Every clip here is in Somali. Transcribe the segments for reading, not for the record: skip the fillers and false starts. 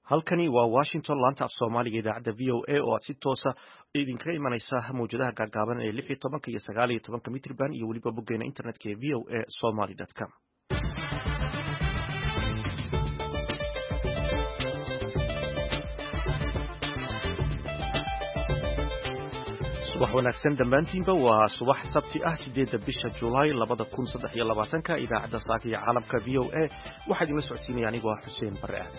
halkani waa Washington laanta af Soomaaliga idaacada VOA oo si toos ah idinka imanaysa mowjadaha gaagaaban ee 16 iyo 19 mitirban iyo waliba boggeena internetka ee voasomali.com. subax wanaagsan dhammaantiinba waa subax sabti ah 8 bisha July 2023 idaacada saaka iyo caalamka VOA waxa idin la socodsiinaya anigoo Xuseen Barre ah.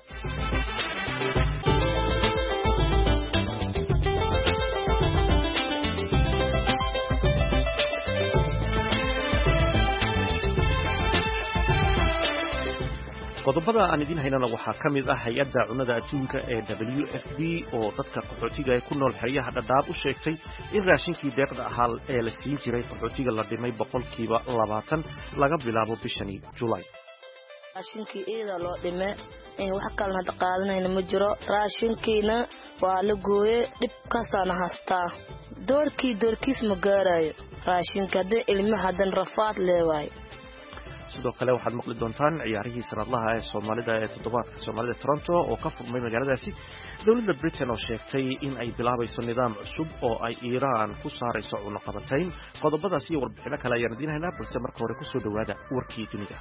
qodobada aan idin haynana waxaa ka mid ah hay'adda cunnada adduunka ee WFP oo dadka qaxootiga ee ku nool xeryaha dhadhaab u sheegtay in raashinkii deeqda ahaa ee la siin jiray qaxootiga la dhimay 20% laga bilaabo bishani July. raashinkii iyada loo dhimay in wax kalena dhaqaadanayna ma jiro, raashinkiina waa la gooyay, dhibkaasana haystaa. doorkiis ma gaarayo raashinka, hadda ilmaha hadan rafaad leewaay. sidoo kale waxaad maqli doontaan ciyaarihii sanadlaha ee Soomaalida ee toddobaadka Soomaalida Toronto oo ka furmay magaaladaasi. dawladda Britain oo sheegtay in ay bilaabayso nidaam cusub oo ay Iiraan ku saarayso cunaqabatayn. qodobadaas iyo warbixino kale ayaan idin haynaa, balse marka hore ku soo dhawaada warkii dunida.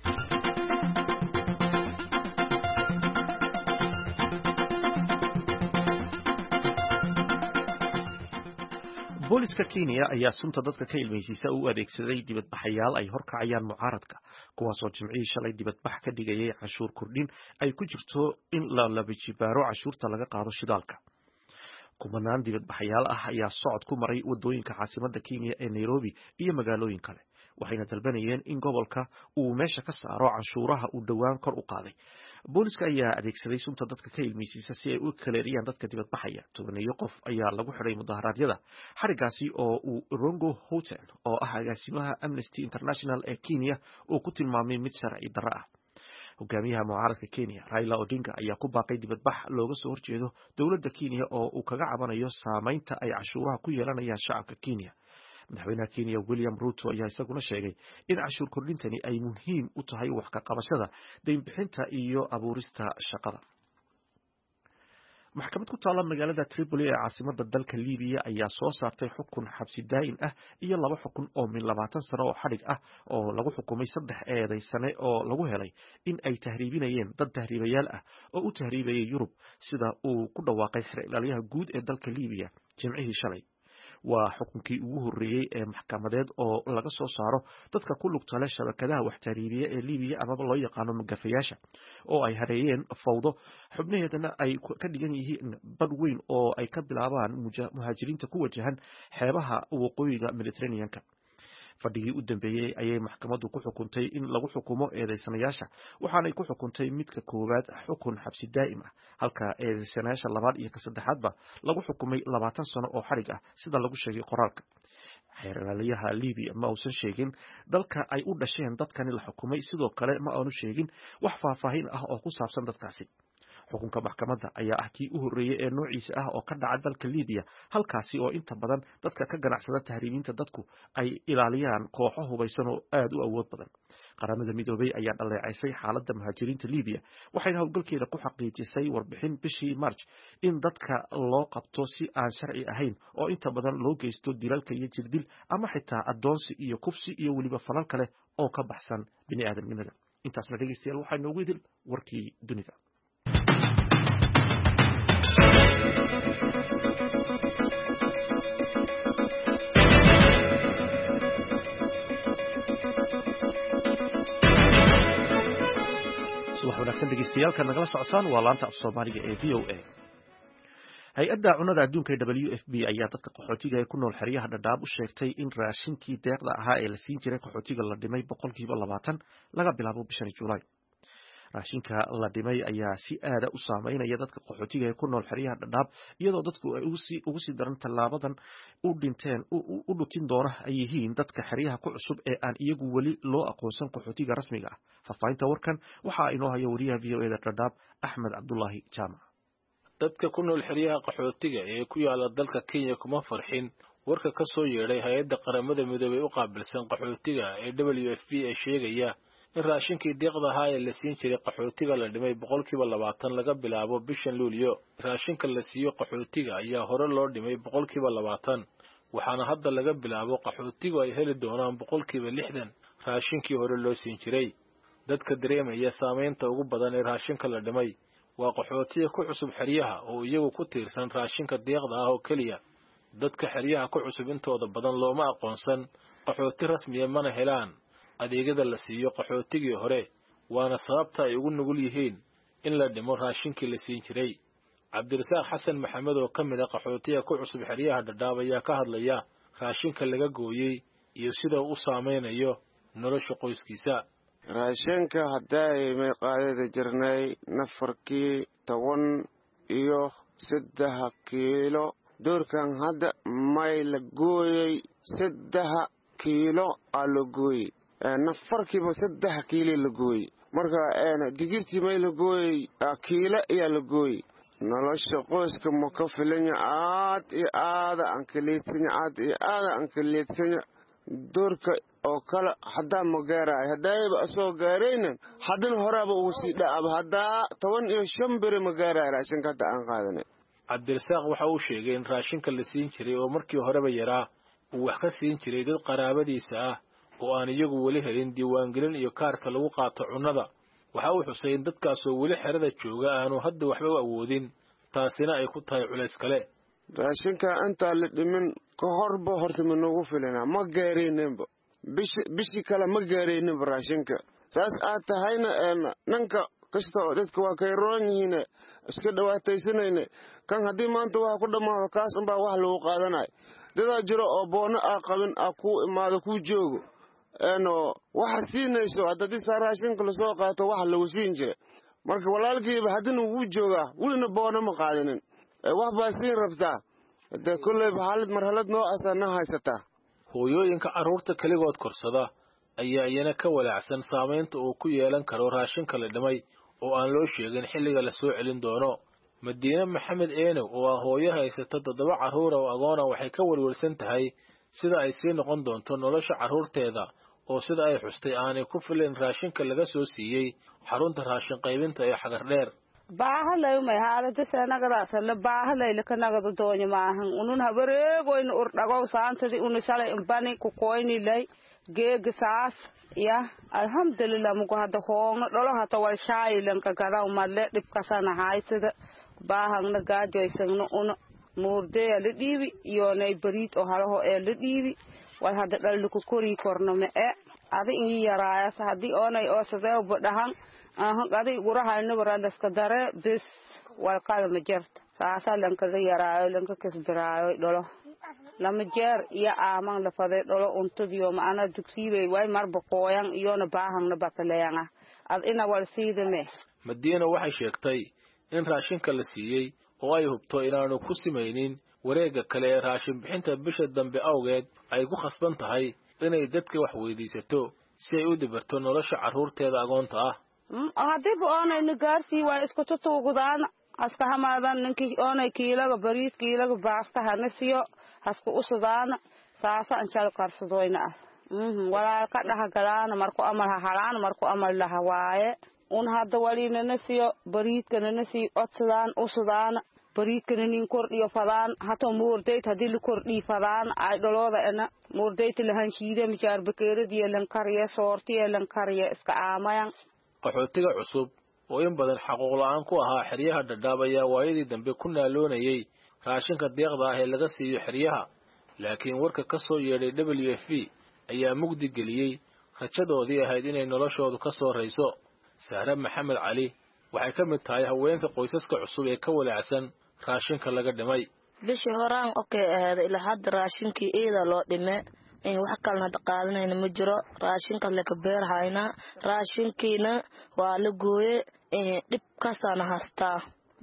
booliska Kenya ayaa sunta dadka ka ilmeysiisa u adeegsaday dibadbaxayaal ay horkacayaan mucaaradka, kuwaas oo jimcihii shalay dibadbax ka dhigayay cashuur kordhin ay ku jirto in la labajibaaro cashuurta laga qaado shidaalka. kumanaan dibadbaxayaal ah ayaa socod ku maray wadooyinka caasimadda Kenya ee Nairobi iyo magaalooyin kale, waxayna dalbanayeen in gobolka uu meesha ka saaro cashuuraha uu dhowaan kor u qaaday. booliska ayaa adeegsaday sunta dadka ka ilmeysiisa si ay u kaleeriyaan dadka dibadbaxaya. tobaneeyo qof ayaa lagu xidhay mudaharaadyada. xarigaasi oo uu Rongo Hotel oo ah agaasimaha Amnesty International ee Kenya uu ku tilmaamay mid sharci darro ah. hogaamiyaha mucaaradka Kenya Raila Odinga ayaa ku baaqay dibadbax looga soo horjeedo dowladda Kenya oo uu kaga cabanayo saameynta ay cashuuraha ku yeelanayaan shacabka Kenya. madaxweynaha Kenya William Ruto ayaa isaguna sheegay in cashuur kordhintani ay muhiim u tahay wax ka qabashada deyn bixinta iyo abuurista shaqada. maxkamad ku taala magaalada Tripoli ee caasimadda dalka Liibiya ayaa soo saartay xukun xabsi daa'im ah iyo 2 xukun oo min 20 sano oo xadhig ah oo lagu xukumay 3 eedaysane oo lagu helay in ay tahriibinayeen dad tahriibayaal ah oo u tahriibayay Yurub, sida uu ku dhawaaqay xeer-ilaaliyaha guud ee dalka Liibiya jimcihii shalay. waa xukunkii ugu horreeyay ee maxkamadeed oo laga soo saaro dadka ku lugta leh shabakadaha wax tahriibiya ee Liibiya amaba loo yaqaano magafayaasha, oo ay hareeyeen fawdo xubnaheedana ay ka dhigan yihiin bad weyn oo ay ka bilaabaan muhaajiriinta ku wajahan xeebaha waqooyiga Mediterranean-ka. fadhigii u dambeeyay ayay maxkamaddu ku xukuntay in lagu xukumo eedaysanayaasha, waxaanay ku xukuntay midka koowaad xukun xabsi daa'im ah, halka eedaysanayaasha labaad iyo ka saddexaadba lagu xukumay 20 sano oo xarig ah, sida lagu sheegay qoraalka. xeer-ilaaliyaha Liibiya ma uusan sheegin dalka ay u dhasheen dadkani la xukumay, sidoo kale ma aanu sheegin wax faahfaahin ah oo ku saabsan dadkaasi. xukunka maxkamadda ayaa ah kii u horreeyay ee noociisa ah oo ka dhaca dalka Liibiya, halkaasi oo inta badan dadka ka ganacsada tahriibinta dadku ay ilaaliyaan kooxo hubaysan oo aad u awood badan. qaramada midoobay ayaa dhaleecaysay xaaladda muhaajiriinta Liibiya, waxayna howlgalkeeda ku xaqiijisay warbixin bishii March in dadka loo qabto si aan sharci ahayn oo inta badan loo geysto dilalka iyo jirdil ama xitaa adoonsi iyo kufsi iyo weliba falal kale oo ka baxsan bini'aadamnimada. intaasna dhegeystayaal waxaa inoogu idil warkii dunida. subax wanaagsan dhegeystayaal nagala socotaan waa laanta af Soomaaliga ee VOA. hay-adda cunnada adduunka ee WFP ayaa dadka qaxootiga ee ku nool xeryaha dhadhaab u sheegtay in raashinkii deeqda ahaa ee la siin jiray qaxootiga la dhimay 20% laga bilaabo bishani July. raashinka la dhimay ayaa si aad u saameynaya dadka qaxootiga ee ku nool xeryaha dhadhaab, iyadoo dadku ay ugu sii daran tallaabadan u dhutin doona ay yihiin dadka xeryaha ku cusub ee aan iyagu weli loo aqoonsan qaxootiga rasmiga ah. faahfaahinta warkan waxaa inoo haya wariyaha VOA da dhadhaab Axmed Cabdullaahi Jaamac. dadka ku nool xeryaha qaxootiga ee ku yaala dalka Kenya kuma farxin warka ka soo yeedhay hay'adda qaramada midoobay u qaabilsan qaxootiga ee WFP ee sheegaya in raashinkii deeqda ahaa ee la siin jiray qaxootiga la dhimay 20% laga bilaabo bishan Luulyo. Raashinka la siiyo qaxootiga ayaa hore loo dhimay 20%, waxaana hadda laga bilaabo qaxootigu ay heli doonaan 60% raashinkii hore loo siin jiray. Dadka dareemaya saameynta ugu badan ee raashinka la dhimay waa qaxootiga ku cusub xeryaha oo iyagu ku tiirsan raashinka deeqda ah oo kaliya. Dadka xeryaha ku cusub intooda badan looma aqoonsan qaxooti rasmi ah, mana helaan adeegyada la siiyo qaxootigii hore, waana sababta ay ugu nugul yihiin in la dhimo raashinkii la siin jiray. Cabdirasaaq Xasan Maxamed oo ka mid ah qaxootiga ku cusub xeryaha Dhadhaab ayaa ka hadlaya raashinka laga gooyay iyo sida uu u saameynayo nolosha qoyskiisa. raashinka hadday may qaadada jirnay nafarkii 13 kiilo, doorkan hadda may la gooyay 3 kiilo aa la gooyay, nafarkiiba 3 kiilo la gooyay. marka digirtii may la gooyay kiilo ayaa la gooyay. nolosha qoyska ma ka filanya aad iyo aad aan kaleedsanya doorka oo kale hadda ma gaaray hadayba soo gaarayna haddana horaba ugu sii dhaaba hadda 15 bari ma gaaray raashinka hadda aan qaadanay. Cabdirasaaq waxa uu sheegay in raashinka la siin jiray oo markii horeba yaraa uu wax ka siin jiray dad qaraabadiisa ah oo aan iyagu weli helin diiwaangelin iyo kaarka lagu qaato cunnada. waxa uu xusay in dadkaas oo weli xerada jooga aanu hadda waxba awoodin, taasina ay ku tahay culays kale. raashinka inta la dhimin ka horba horta ma nagu filana ma gaareenba bishi kale ma gaareenba raashinka. saas aad tahayna nanka kasta oo dadka waa kay roon yihiin iska dhawaataysanayna kan haddii maanta waxa ku dhamaado kaas unbaa wax lagu qaadanay. dadaa jiro oo boono qabin ku imaado ku joogo waxa siinayso haddii raashinka la soo qaato wax lagu siin jiray. marka walaalkiiba haddii uu jooga wulina boono ma qaadanin wax baa siin rabtaa hada kulay marxalad noo asana haysata. hooyooyinka carruurta kaligood korsada ayaa iyana ka walaacsan saameynta uu ku yeelan karo raashinka la dhimay oo aan loo sheegin xilliga la soo celin doono. Madiina Maxamed Eenow oo ah hooyo haysata 7 carruur oo agoon ah waxay ka walwalsan tahay sida ay sii noqon doonto nolosha carruurteeda oo sida ay xustay aanay ku filan raashinka laga soo siiyay xarunta raashin qaybinta ee Xagardheer. baahalay may haalada sanagadaasna la baahalay la kanagada doonyo maahan unun habareegoyn urdhagow saantadi unu shalay bani ku koyni lay geegsaas ya alhamdulillah mugo hada hoona dholo hata wal shaayilan ka garaw madle dhibkasana haysada baahangna gaajoysagna una muurdee la dhiibi iyo nay bariid oo halaho ee la dhiibi wal hada dhalku ku kori korno me adi in yaraaya hadii oonay oo sadeeyo badhan qadi gurahayna waraadaska dare bis wal qalma jirta saasa lanka yaraayo lanka kasbaraayo dholo lama jeer iyo aaman la faday dholo untadiyo maana dugsiibay way marba qooyan iyo na baahangna bakaleeyana ad ina wal siidame. Madiina waxay sheegtay in raashinka la siiyay oo ay hubto inaanu ku simaynin wareega kale raashin bixinta bisha dambe awgeed ay ku khasban tahay inay dadka wax weydiisato si ay u dibarto nolosha carruurteeda agoonta ah. hadii oonay gaarsi way isku tutuugudaan aska hamaadan ninkii oonay kiilaga bariis kiilaga baasta hanasiyo hasku usudaan saasa anchal qarsadoyna wala ka dhaha galaan markuu amal halaan markuu amal la hawaaye un hadda waliina nasiyo bariidkana nasi odsudaan usudaan bariidkana nin kordhiyo fadaan hato muurdeed hadii la kordhi fadaan ay dholooda ana muurdeed la hanshiide mijar bakeeradiya lan kariye soortiye lan kariye iska aamayan. qaxootiga cusub oo in badan xaquuq la'aan ku ahaa xeryaha Dhadhaab ayaa waayadii dambe ku naaloonayay raashinka deeqda ah ee laga siiyo xeryaha, laakiin warka ka soo yeedhay WFP ayaa mugdi geliyay rajadoodii ahayd inay noloshoodu ka soo rayso. Sahra Maxamed Cali waxay ka mid tahay haweenka qoysaska cusub ee ka walaacsan raashinka laga dhimay. bishii horaan ahayd ilaa hadda raashinkii eeda loo dhimay wax kalena dhaqaadanayna ma jiro. raashinka la ka beerhayna raashinkiina waa la gooyay dhibkaasana haystaa.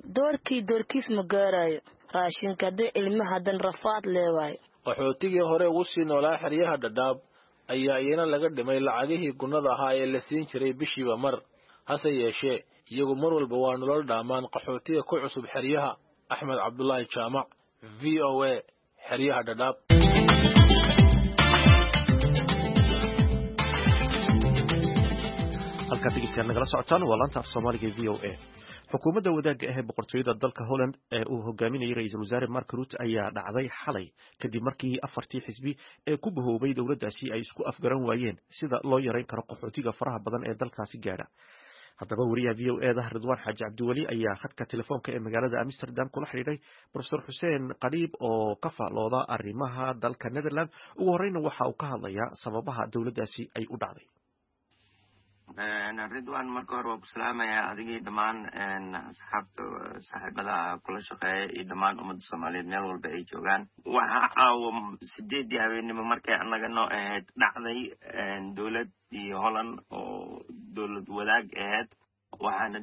doorkiis ma gaarayo raashinka hadii ilmaha hadan rafaad leewaay. qaxootigii hore ugu sii noolaa xeryaha Dhadhaab ayaa iyana laga dhimay lacagihii gunnada ahaa ee la siin jiray bishiiba mar. hase yeeshee iyagu mar walba waa nolol dhaamaan qaxootiga ku cusub xeryaha. Axmed Cabdullaahi Jaamac, VOA, xeryaha Dhadhaab. halka dhegeystayaal nagala socotaan waa laanta af Soomaaliga VOA. Xukuumadda wadaagga ah ee boqortooyada dalka Holland ee uu hogaaminayay ra'iisul wasaare Mark Rutte ayaa dhacday xalay kadib markii afartii xisbi ee ku bahoobay dowladdaasi ay isku afgaran waayeen sida loo yareyn karo qaxootiga faraha badan ee dalkaasi gaadha. haddaba wariyaha VOA-da Ridwaan Xaaji Cabdiweli ayaa khadka telefoonka ee magaalada Amsterdam kula xidhiidhay Professor Xuseen Qadiib oo ka faallooda arrimaha dalka Netherland. ugu horreyna waxa uu ka hadlayaa sababaha dowladdaasi ay u dhacday. ridwan marka hore waa ku salaamayaa adigii dhammaan saaxiibada kula shaqeeya iyo dhammaan ummadda Soomaaliyeed meel walba ay joogaan. waxa caawa 8 habeenimo markay annaga noo ahayd dhacday dowlad iyo Holland oo dowlad wadaag ahayd, waxaana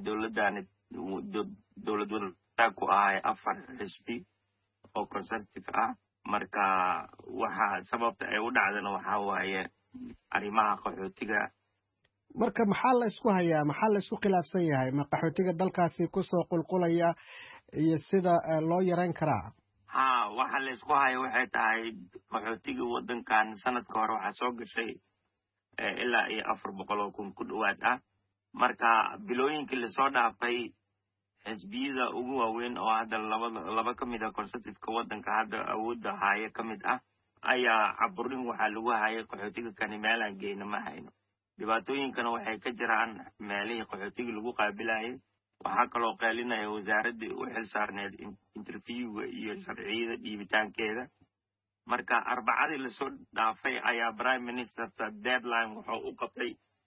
dowlad wadaag ku ahay 4 xisbi oo conservative ah. marka waxa sababta ay u dhacdana waxa waaye arrimaha qaxootiga. marka maxaa la isku hayaa, maxaa la isku khilaafsan yahay? ma qaxootiga dalkaasi kusoo qulqulaya iyo sida loo yareyn karaa? waxa la isku hayo waxay tahay qaxootiga wadankan sanadka hore waxaa soo gashay ilaa iyo 400,000 ku dhawaad ah. marka bilooyinkii lasoo dhaafay xisbiyada ugu waaweyn oo hadda laba ka mid ah conservative-ka wadanka hadda awoodda haya ka mid ah ayaa caburin waxaa lagu hayay qaxootiga kani meelaan geyna ma hayno. dhibaatooyinkana waxay ka jiraan meelihii qaxootiga lagu qaabilayay. waxaa kaloo qeelinaya wasaaraddii u xil saarneed interviewga iyo sharciyada dhiibitaankeeda. marka arbacadii lasoo dhaafay ayaa prime ministerta deadline wuxuu u qabtay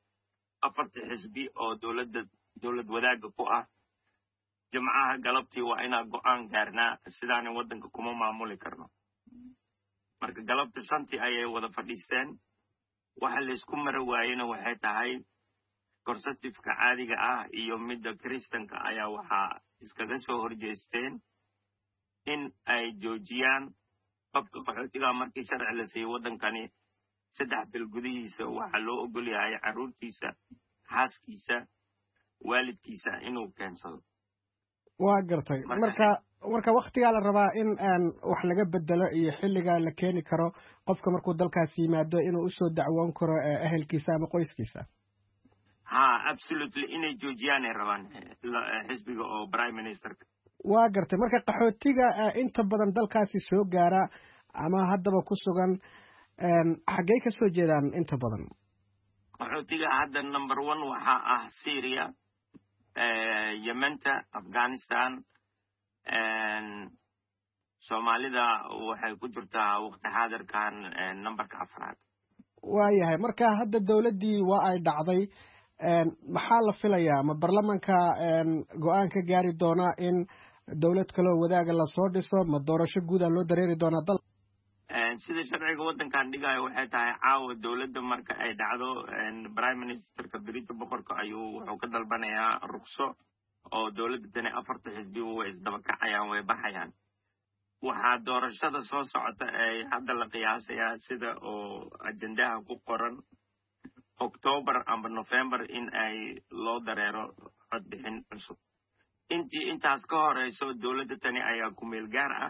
4 xisbi oo dowlad wadaagga ku ah. jimcaha galabtii waa inaan go'aan gaarnaa, sidaana waddanka kuma maamuli karno. marka galabta 5 ayay wada fadhiisteen. waxa la isku mara waayena waxay tahay conservative-ka caadiga ah iyo midda Kristanka ayaa waxaa iskaga soo horjeesteen in ay joojiyaan qofka qaxootiga markii sharci la siiyay waddankani 3 bil gudihiisa waxaa loo ogol yahay carruurtiisa, xaaskiisa, waalidkiisa inuu keensado. waa gartay. marka waqtigaa la rabaa in wax laga bedelo iyo xilliga la keeni karo qofka markuu dalkaas yimaado inuu usoo dacwoon karo ehelkiisa ama qoyskiisa. absolutely inay joojiyaan ay rabaan xisbiga oo prime ministerka. waa gartay. marka qaxootiga inta badan dalkaasi soo gaara ama haddaba ku sugan xaggey ka soo jeedaan inta badan? qaxootiga hadda number 1 waxaa ah Syria, Yementa, Afghanistan. Soomaalida waxay ku jirtaa waqti xaadirkan numberka 4. waayahay. marka hadda dowladdii waa ay dhacday, maxaa la filayaa? ma baarlamaanka go-aan ka gaari doona in dowlad kaloo wadaaga lasoo dhiso? ma doorasho guuda loo dareeri doonaa dal? sida sharciga waddankan dhigayo waxay tahay caawa dowladda marka ay dhacdo prime ministerka berito boqorka wuxuu ka dalbanayaa ruqso oo dowladda tani 4 xisbi way isdaba kacayaan, way baxayaan. waxaa doorashada soo socota ay hadda la qiyaasayaa sida oo ajendaha ku qoran October ama November in ay loo dareero codbixin cusub. intaas ka horeyso dowladda tani ayaa ku meel gaar ah.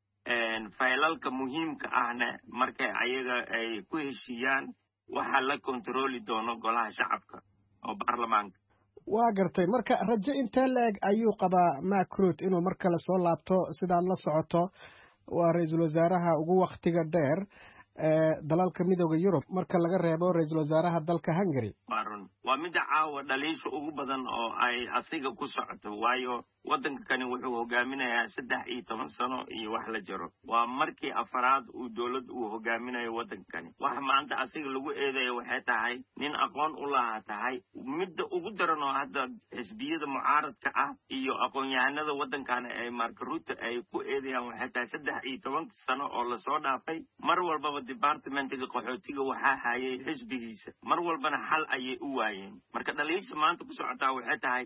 faylalka muhiimka ahna markay ayaga ay ku heshiiyaan waxaa la kontrooli doono golaha shacabka oo baarlamaanka. waa gartay. marka rajo intee la-eg ayuu qabaa Mark Rutte inuu mar kale soo laabto? sidaad la socoto waa ra'iisul wasaaraha ugu waqtiga dheer dalalka midooda Yurub marka laga reebo ra'iisul wasaaraha dalka Hungary. waa midda caawa dhaliisha ugu badan oo ay asiga ku socoto, waayo waddanka kani wuxuu hogaaminayaa 13 sano iyo wax la jiro. waa markii 4aad uu dowlad uu hogaaminayo waddankani. waxa maanta asiga lagu eedeeyo waxay tahay nin aqoon u lahaa tahay. midda ugu daran oo hadda xisbiyada mucaaradka ah iyo aqoon-yahanada waddankani ay Mark Rutte ay ku eedeeyaan waxay tahay 13 sano oo lasoo dhaafay mar walbaba departmentiga qaxootiga waxaa hayay xisbigiisa, mar walbana xal ayay u waayeen. marka dhaliisha maanta ku socotaa waxay tahay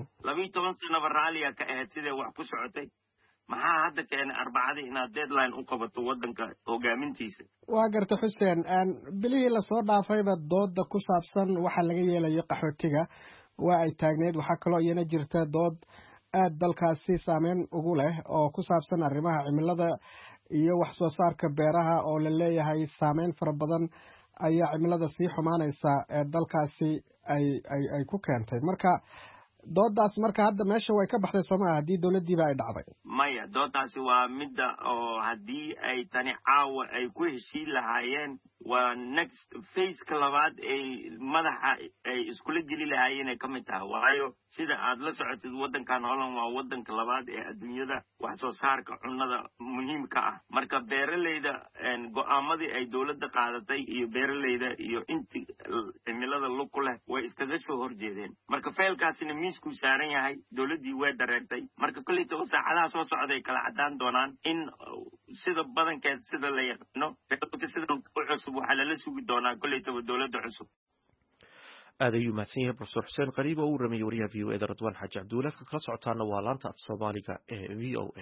12 sano raaliya ka ahayd sidee wax ku socotay. maxaa hadda keenay arbacadii inaad deadline u qabato waddanka hogaamintiisa? waa garta Xuseen, bilihii lasoo dhaafayba dooda ku saabsan waxa laga yeelayo qaxootiga waa ay taagneed. waxaa kaloo iyana jirta dood aad dalkaasi saameyn ugu leh oo ku saabsan arrimaha cimilada iyo wax soo saarka beeraha oo la leeyahay saameyn fara badan ayaa cimilada sii xumaanaysa dalkaasi ay ku keentay marka doodaas marka hadda meesha way ka baxday Soomaaliya haddii dawladdiiba ay dhacday maya doodaasi waa midda oo haddii ay tani caawa ay ku heshiin lahaayeen waa next phase ka labaad ay madaxa ay iskula geli lahaayeen ay ka mid tahay waayo sida aad la socotid waddankan Holland waa waddanka labaad ee adduunyada wax soo saarka cunnada muhiimka ah marka beeralayda go'aamadii ay dawladda qaadatay iyo beeralayda iyo intii cimilada lug ku leh way iskaga soo horjeedeen marka faylkaasina miisku saaran yahay dawladdii way dareertay marka kulli saacadaha soo socday kala cadaan doonaan in sida badankeed sida la yaqaano sida cusub waxa la sugi doonaa kulli dawladda cusub aad ayuu mahadsan yahay professor xuseen qariib oo u ramay wariyaha VOA Radwan Xaaji Cabdulle kala socotaana waa laanta af Soomaaliga ee VOA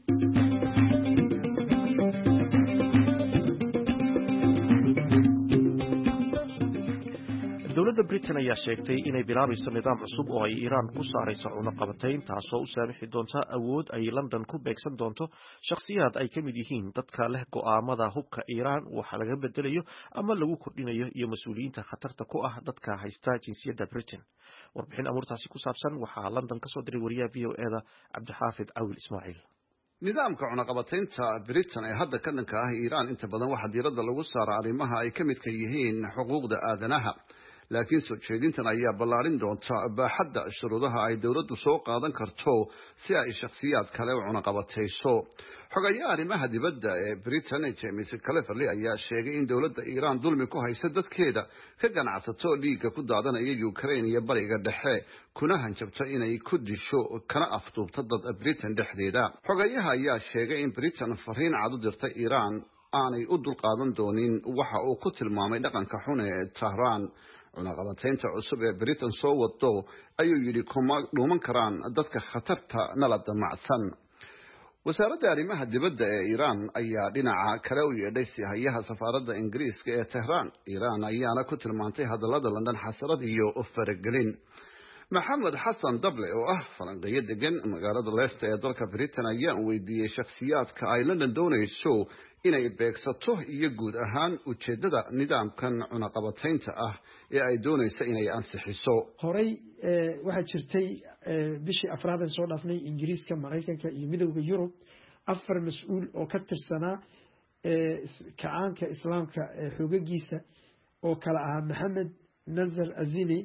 dowladda Britain ayaa sheegtay inay bilaabayso nidaam cusub oo ay Iran ku saarayso cunaqabatayn taasoo u saamixi doonta awood ay London ku beegsan doonto shakhsiyaad ay ka mid yihiin dadka leh go'aamada hubka Iran waxa laga bedelayo ama lagu kordhinayo iyo mas'uuliyiinta khatarta ku ah dadka haysta jinsiyadda Britain warbixin amuurtaasi ku saabsan waxaa London ka soo diray wariyaha VOA-da Cabdixaafid Awil Ismaaciil nidaamka cunaqabataynta Britain ee hadda ka dhanka ah Iran inta badan waxa diiradda lagu saaraa arrimaha ay ka midka yihiin xuquuqda aadanaha laakiin soo jeedintan ayaa ballaarin doonta baaxadda shuruudaha ay dawladdu soo qaadan karto si ay shakhsiyaad kale u cunaqabatayso xogayaha arrimaha dibadda ee Britain James Cleverly ayaa sheegay in dawladda Iran dulmi ku haysa dadkeeda ka ganacsato dhiigga ku daadanaya Ukraine iyo bariga dhexe kuna hanjabta inay ku disho kana afduubto dad Britain dhexdeeda xogayaha ayaa sheegay in Britain fariin cad u dirtay Iran aanay u dulqaadan doonin waxa uu ku tilmaamay dhaqanka xun ee Tehran cunaqabataynta cusub ee Britain soo wado ayuu yidhi kuma dhuuman karaan dadka khatarta nala damacsan wasaaradda arrimaha dibadda ee Iran ayaa dhinaca kale u yeedhay sihayaha safaaradda Ingiriiska ee Tehran Iran ayaana ku tilmaantay hadallada London xasarad iyo faragelin maxamed xasan dable oo ah falanqeeyo degan magaalada Leicester ee dalka Britain ayaa weydiiyey shakhsiyaadka ay London doonayso inay beegsato iyo guud ahaan ujeedada nidaamkan cunaqabataynta ah ee ay doonayso inay ansixiso horey waxa jirtay bishii afraad ee soo dhaafnay Ingiriiska Mareykanka iyo midowga Yurub afar mas'uul oo ka tirsanaa kacaanka islaamka xoogaggiisa oo kala ah Maxamed Nazar Azini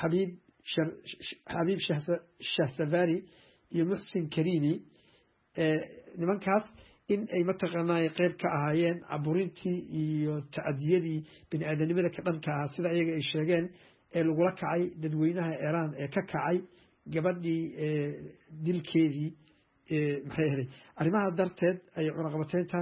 Habib Shahsavari iyo Muhsin Karimi nimankaas in ay mataqaanaa qayb ka ahaayeen caburintii iyo tacadiyadii bini'aadanimada ka dhanka ah sida iyaga ay sheegeen ee lagula kacay dadweynaha Iran ee ka kacay gabadhii dilkeedii maxay ahayd arrimaha darteed ay cunaqabatayntan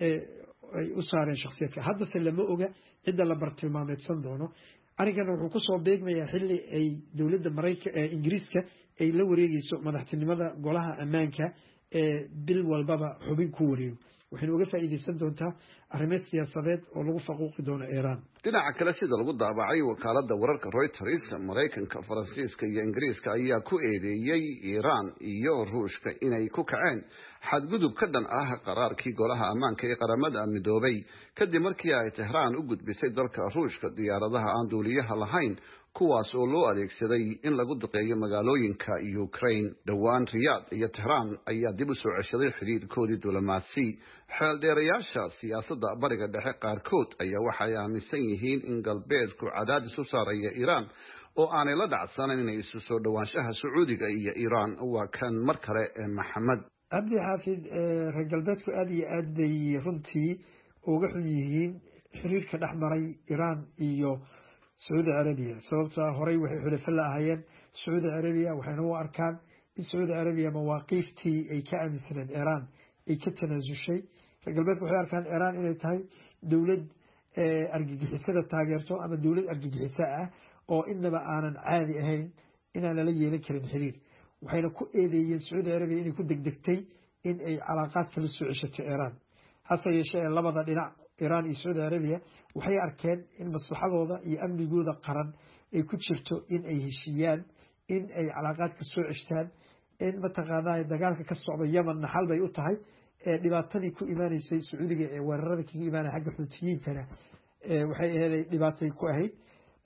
ay u saareen shakhsiyaadka haddase lama oga cidda la bartilmaameedsan doono arrinkan wuxuu ku soo beegmayaa xilli ay dowladda Ingiriiska ay la wareegayso madaxtinimada golaha ammaanka bil walbaba xubin ku wareego waxayna uga faa'iideysan doontaa arrimo siyaasadeed oo lagu faquuqi doono Iran dhinaca kale sida lagu daabacay wakaaladda wararka Reuters Mareykanka Faransiiska iyo Ingiriiska ayaa ku eedeeyay Iran iyo Ruushka inay ku kaceen xadgudub ka dhan ah qaraarkii golaha ammaanka ee qaramada midoobay kadib markii ay Tehran u gudbisay dalka Ruushka diyaaradaha aan duuliyaha lahayn kuwaas oo loo adeegsaday in lagu duqeeyo magaalooyinka Ukraine dhawaan Riyadh iyo Tehran ayaa dib u soo ceshaday xiriirkoodii diblomaasi xeeldheerayaasha siyaasadda bariga dhexe qaarkood ayaa waxay aaminsan yihiin in galbeedku cadaadis u saaraya Iran oo aanay la dhacsanayn inay isu soo dhawaanshaha Sacuudiga iyo Iran waa kan mar kale Maxamed Abdi Xaafid reer galbeedku aad iyo aad bay runtii uga xun yihiin xiriirka dhexmaray Iran iyo Saudi Arabia sababtoo horey waxay xulafo la ahaayeen Saudi Arabia waxayna u arkaan in Saudi Arabia mawaaqiftii ay ka aaminsaneen Iran ay ka tanaasushay reer galbeedku waxay arkaan Iran inay tahay dawlad argagixisada taageerto ama dawlad argagixisa ah oo inaba aanan caadi ahayn inaan lala yeelan karin xiriir waxayna ku eedeeyeen Saudi Arabia inay ku degdegtay in ay calaaqaad kala soo ceshato Iran hase yeeshee labada dhinac Iran iyo Saudi Arabia waxay arkeen in maslaxadooda iyo amnigooda qaran ay ku jirto in ay heshiyaan in ay calaaqaad ka soo ceshtaan in mataqaanaa dagaalka ka socda Yemen xal bay u tahay dhibaatadii ku imaanaysay Sacuudiga ee weerarada kaga imaanay xagga Xuutiyiintana waxay ahayd dhibaatay ku ahayd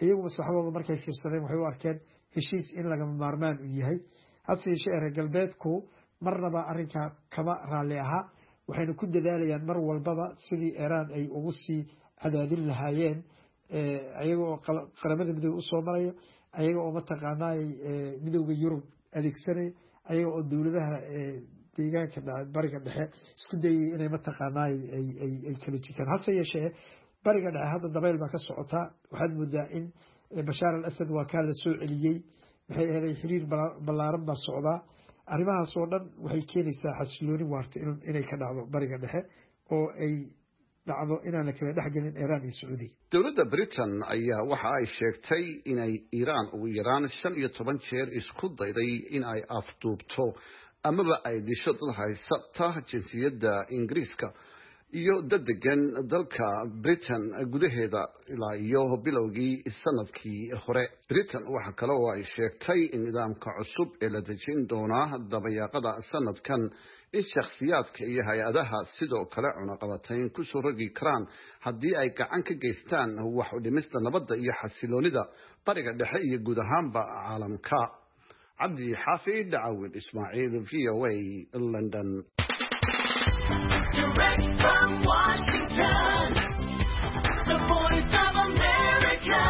iyagu maskaxdooda markay fiirsadeen waxay u arkeen heshiis in lagama maarmaan u yahay hase yeeshee reer galbeedku marnaba arrinkaa kama raalli ahaa waxayna ku dadaalayaan mar walbaba sidii Iran ay ugu sii cadaadin lahaayeen ayaga oo qaramada midowga u soo maraya ayaga oo mataqaanaa midowga Yurub adeegsanaya ayaga oo dawladaha deegaanka bariga dhexe isku dayay inay mataqaanaa ay kala jikaan hase yeeshee bariga dhexe hadda dabayl baa ka socota waxaad moodaa in Bashar al-Assad waa kaa la soo celiyey waxay ahayd xiriir ballaaran baa socdaa arrimahaas oo dhan waxay keenaysaa xasilooni waarta inay ka dhacdo bariga dhexe oo ay dhacdo inaan la kala dhexgelin Iran iyo Saudi. Dowladda Britain ayaa waxa ay sheegtay inay Iran ugu yaraan 15 jeer isku dayday in ay afduubto amaba ay disho dad haysata jinsiyadda Ingiriiska iyo degan dalka Britain gudaheeda ilaa iyo bilowgii sanadkii hore. Britain waxa kale oo ay sheegtay in nidaamka cusub ee la dejin doona dabayaaqada sanadkan in shakhsiyaadka iyo hay-adaha sidoo kale cunaqabatayn ku soo rogi karaan haddii ay gacan ka geystaan wax u dhimista nabadda iyo xasiloonida bariga dhexe iyo guud ahaanba caalamka. Cabdi Xaafid Daawud Ismaaciil VOA London. Direct from Washington, the voice of America,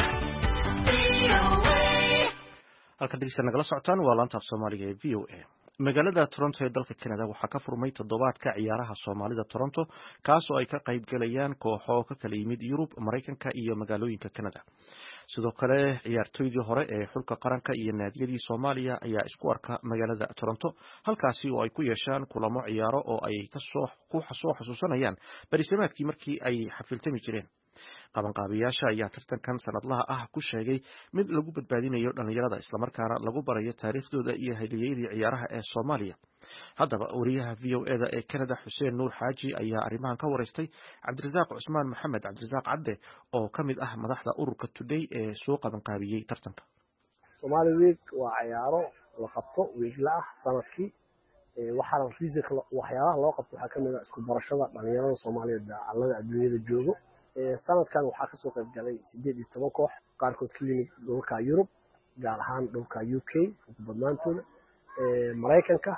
VOA. halka dhegeysta nagala socotaan waa laanta af Soomaaliga ee VOA. magaalada Toronto ee dalka Canada waxaa ka furmay toddobaadka ciyaaraha Soomaalida Toronto kaas oo ay ka qayb galayaan kooxo ka kala yimid Yurub, Mareykanka iyo magaalooyinka Canada. sidoo kale ciyaartoydii hore ee xulka qaranka iyo naadiyadii Soomaaliya ayaa isku arka magaalada Toronto halkaasi oo ay ku yeeshaan kulamo ciyaaro oo ay ku xasuusanayaan bariisamaadkii markii ay xafiltami jireen. qabanqaabiyaasha ayaa tartankan sanadlaha ah ku sheegay mid lagu badbaadinayo dhalinyarada isla markaana lagu barayo taariikhdooda iyo halyeeyadii ciyaaraha ee Soomaaliya. haddaba wariyaha VOA-da ee Canada Xuseen Nuur Xaaji ayaa arrimahan ka wareystay Cabdirasaaq Cusmaan Maxamed Cabdirasaaq Cadde oo ka mid ah madaxda ururka Today ee soo qabanqaabiyey tartanka. Somali Week waa ciyaaro la qabto wiigla ah sanadkii waxaana waxyaalaha loo qabto waxaa kamid ah isku barashada dhalinyarada Soomaaliyeed dacallada adduunyada joogo. sanadkan waxaa ka soo qayb galay 18 koox qaarkood ka yimid dhulka Yurub gaar ahaan dhulka UK badnaantooda Mareykanka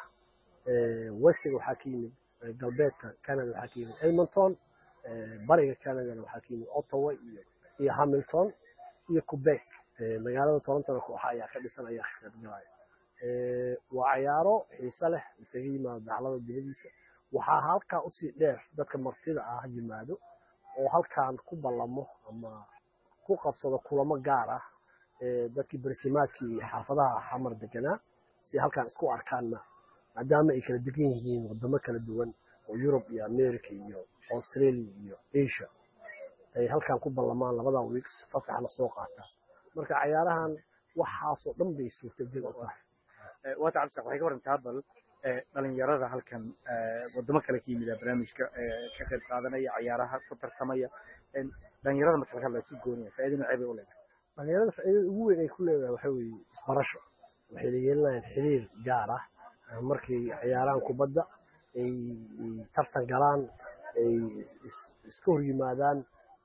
westiga waxaa ka yimid galbeedka Canada waxaa ka yimid Edmonton bariga Canada waxaa ka yimid Ottawa iyo Hamilton iyo Quebec magaalada Toronto kooxa ayaa ka dhisan ayaa ka qayb galay waa ciyaaro xiiso leh isaga yimaado dacallada dibadiisa waxaa halka u sii dheer dadka martida ah yimaado oo halkaan ku ballamo ama ku qabsado kulamo gaar ah dadkii barsimaadkii xaafadaha xamar deganaa si halkaan isku arkaanna maadaama ay kala degan yihiin wadamo kala duwan oo Yurub iyo America iyo Australia iyo Asia ay halkaan ku ballamaan labada weeks fasax la soo qaata marka ciyaarahan waxaas oo dhan bay suurtagal u tahay wata cabsaaq waxay ka warantaa bal dhalinyarada halkan wadamo kale ka yimid barnaamijka ka qayb qaadanaya ciyaaraha ku tartamaya dhalinyarada marka laga hadlayo si gooniya faa'iidada ceeb u leedahay dhalinyarada faa'iidada ugu weyn ay ku leedahay waxa weeye isbarasho waxay leeyihiin xiriir gaar ah markii ciyaarahan kubadda ay tartan galaan ay isku hor yimaadaan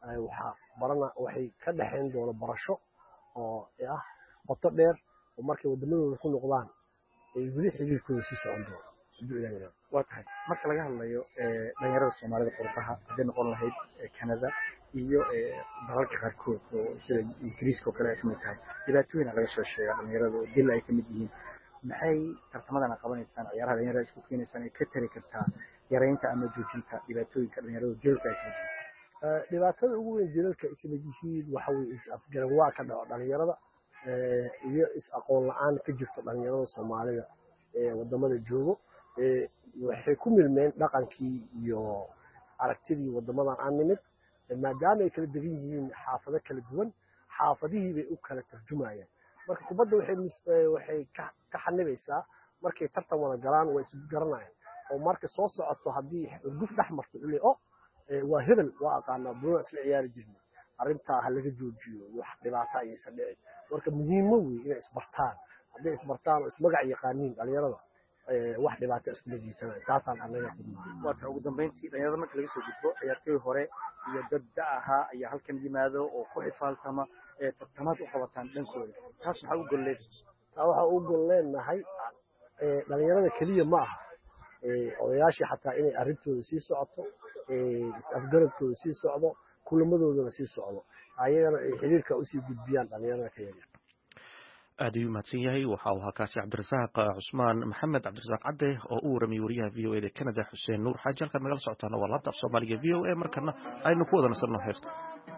waxay ka dhaxayn doona barasho oo ah qoto dheer oo markay wadamadooda ku noqdaan ay weli xiriirkooda sii socon doono. waa tahay marka laga hadlayo dhalinyarada Soomaalida qurbaha hadday noqon lahayd Canada iyo dalalka qaarkood oo sida Ingiriiska oo kale ay kamid tahay dhibaatooyin laga soo sheegay dhalinyarada oo dil ay kamid yihiin maxay tartamadan qabanaysaan ciyaaraha dhalinyarada isku keenaysan ay ka tari kartaa yareynta ama joojinta dhibaatooyinka dhalinyarada dilka ay kamid yihiin dhibaatada ugu weyn dilalka ay kamid yihiin waxa weeye is-afgaran waa ka dhaco dhalinyarada iyo is-aqoon la'aan ka jirto dhalinyarada Soomaalida ee wadamada joogo waxay ku milmeen dhaqankii iyo aragtidii wadamadan aan nimid maadaama ay kala degan yihiin xaafado kala duwan xaafadihii bay u kala tarjumayaan marka kubadda waxay ka xanibaysaa markay tartan wada galaan way isgaranayaan oo marka soo socoto haddii guf dhex marto ilaa waa hebel waa aqaanaa buu isla ciyaari jirnay arrintaa ha laga joojiyo wax dhibaato aysan dhicin marka muhiimo weey inay isbartaan hadday isbartaan oo ismagac yaqaaniin dhalinyarada wax dhibaato isku dhegeysanaya taasaan anaga xidhnaa. Waata ugu dambeyntii dhalinyarada marka laga soo gudbo ciyaartoy hore iyo dad da ahaa ayaa halkan yimaado oo ku xifaaltama tartamaad u qabataan dhankooda taas maxaa u golleed? taa waxaa u gol leenahay dhalinyarada keliya ma aha odayaashii xataa inay arrintooda sii socoto is-afgaradkooda sii socdo kulamadoodana sii socdo ayagana ay xiriirka usii gudbiyaan dhalinyarada ka yaryar. aad ayuu mahadsan yahay waxa uu halkaasi cabdirasaaq cusmaan maxamed cabdirasaaq cadde oo u waramiyey wariyaha v o a da Canada Xuseen Nuur Xaaji. halkaad nagala socotaana waa laanta af Soomaaliga v o a markana aynu ku wada nasanno heeska.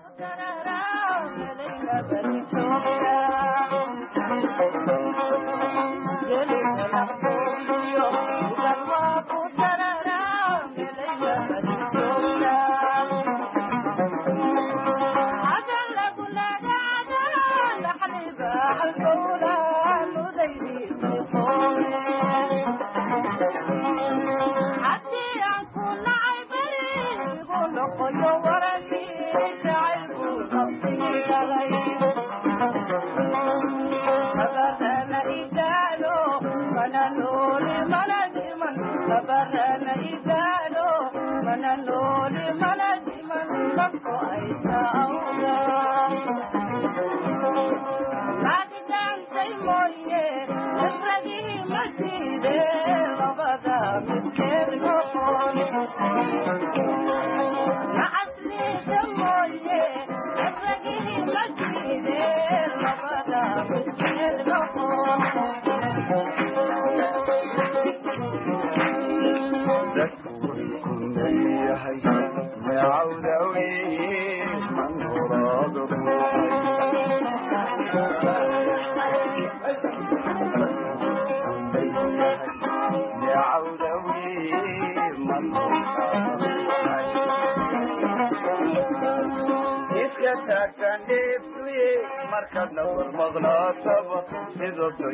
markadna warmaqnaataba sidoo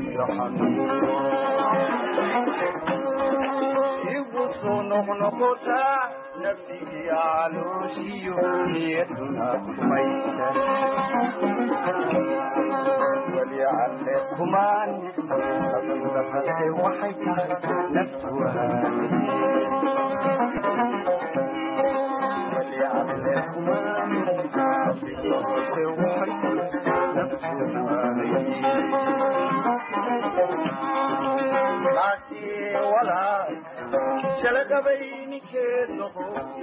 igu soo noqnoqotaa nafsigii calooshiyo niyaduna kumaysa weli calle kumaan hadaldahae waxay tahay naftu weli calle kumaan laakiin walaal shalagabayninkeed noqo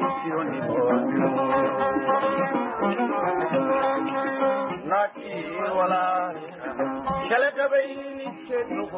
laakiin walaal shalagabayninkeed noqo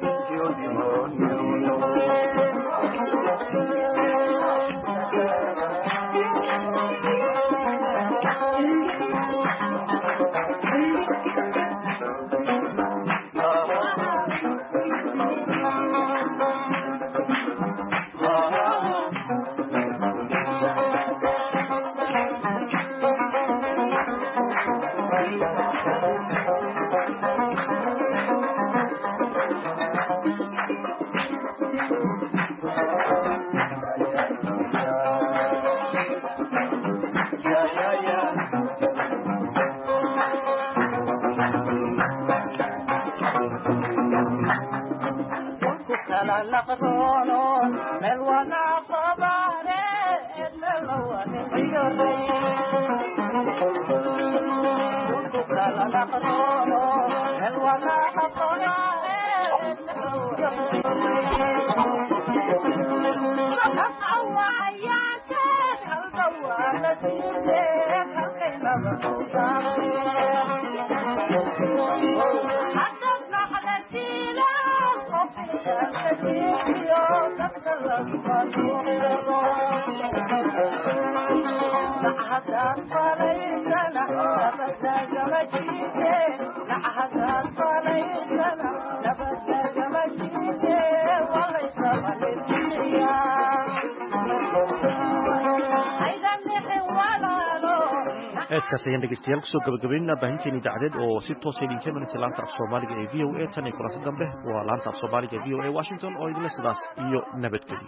heeskaas ayaan dhegeystayaal kusoo gabagabaynaa baahinteeni idaacadeed oo si toosa idinka imanaysa laanta af Soomaaliga ee v o a tan iyo kulanti dambe waa laanta af Soomaaliga ee v o a Washington oo idinla sidaas iyo nabadgelyo.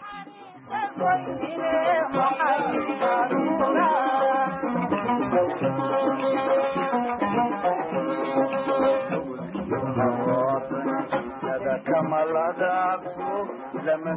kamaladaku زمن